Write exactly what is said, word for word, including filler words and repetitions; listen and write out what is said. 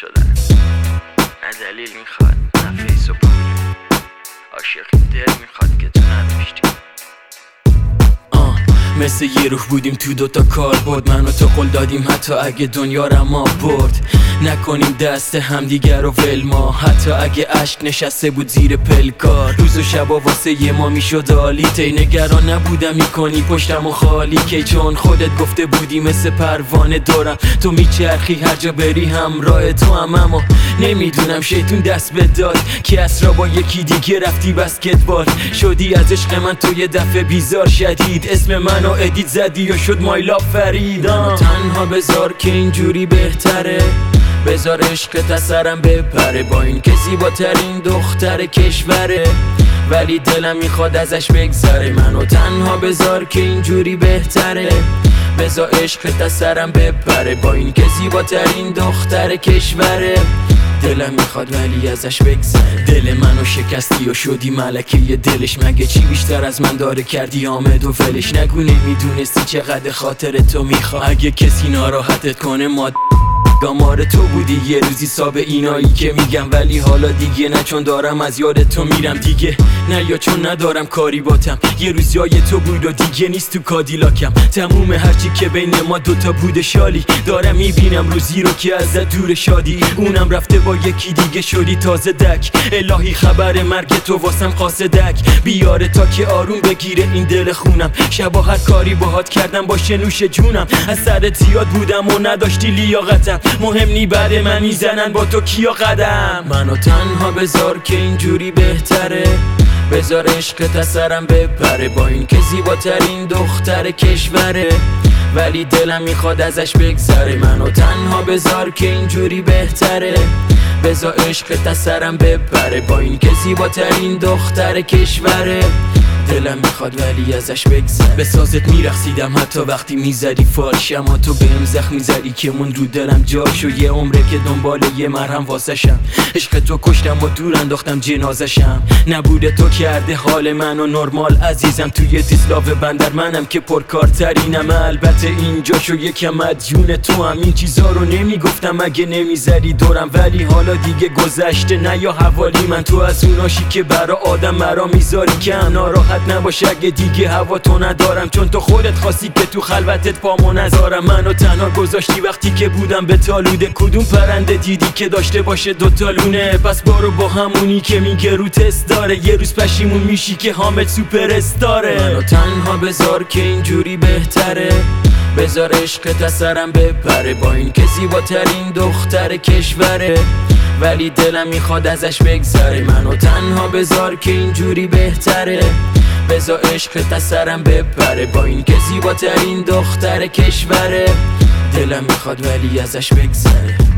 شدن، نه دلیل میخواد نه فیس و پول، عاشقی دل میخواد که تو نداشتی. مثل یه روح بودیم تو دوتا کار بود، من و تو قول دادیم حتی اگه دنیا را ما برد نکنیم دست همدیگر رو ول ما، حتی اگه عشق نشسته بود زیر پلکار. روز و شبا واسه یه ما میشد عالی، تی نگران نبودم میکنی پشتم و خالی کی، چون خودت گفته بودی مثل پروانه دارم تو میچرخی هر جا بری همراه تو هم. اما نمیدونم شیطون دست بداد که اسرا با یکی دیگه رفتی بسکتبال، شدی از عشق من تو یه دفعه بیزار شدید، اسم منو ادیت زدی و شد مایلا فرید. منو تنها بذار که اینجوری بهتره، بذار عشقت از سرم بپره، با این که زیباترین دختر کشوره ولی دلم میخواد ازش بگذره. منو تنها بذار که اینجوری بهتره، بذار عشقت از سرم بپره، با این که زیباترین دختر کشوره دلم میخواد ولی ازش بگذره. دل منو شکستی و شدی ملکه ی دلش، مگه چی بیشتر از من داره کردی آمد و ولش. نگو نمیدونستی چقدر خاطر تو میخواد، اگه کسی ناراحتت کنه ماد گامار تو بودی یه روزی ساب اینایی که میگم، ولی حالا دیگه نه چون دارم از یاد تو میرم دیگه، نه یا چون ندارم کاری باتم. یه روز یای تو بود و دیگه نیست تو کادیلاکم، تموم هرچی که بین ما دوتا بوده شالی، دارم میبینم روزی رو که ازت دور شادی، اونم رفته با یکی دیگه شدی تازه دک. الهی خبر مرگ تو واسم قاصدک بیاره تا که آروم بگیره این دل خونم. شبا هر کاری باهات کردم باشه نوش جونم، از سرت زیاد بودم و نداشتی لیاقتم، مهم نی بعد من میزنن با تو کیا قدم. منو تنها بذار که اینجوری بهتره، بذار عشقت از سرم بپره، با این که زیباترین دختر کشوره ولی دلم میخواد ازش بگذره. منو تنها بذار که اینجوری بهتره، بذار عشقت از سرم بپره، با این که زیباترین دختر کشوره دلم میخواد ولی ازش بگذره. به سازت میرقصیدم حتی وقتی میزدی فالش، اما تو بهم زخم میزدی که مون رو دلم جاش، و یه عمره که دنبال یه مرهم واسشم. عشق تو کشتم و دور انداختم جنازشم، نبوده تو کرده حال منو نرمال عزیزم. توی دیسلاو بندر منم که پرکارترینم، البته اینجاشو یکم مدیون تو هم. این چیزا رو نمیگفتم اگه نمیزدی دورم، ولی حالا دیگه گذشته نه یا حوالی من. تو از اوناشی که برا آدم مرا میذاری که ناراحت نباشه اگه دیگه هوا تو ندارم، چون تو خودت خواستی که تو خلوتت پامو نذارم. منو تنها گذاشتی وقتی که بودم به تالوده، کدوم پرنده دیدی که داشته باشه دوتا لونه؟ پس برو با همونی که میگه رو تست داره، یه روز پشیمون میشی که حامد سوپر استاره. منو تنها بذار که اینجوری بهتره، بذار عشقت از سرم بپره، با این که زیباترین دختر کشوره ولی دلم میخواد ازش بگذره. منو تنها بذار که اینجوری بهتره، بذار عشقت از سرم بپره، با این که زیباترین دختر کشوره دلم میخواد ولی ازش بگذره.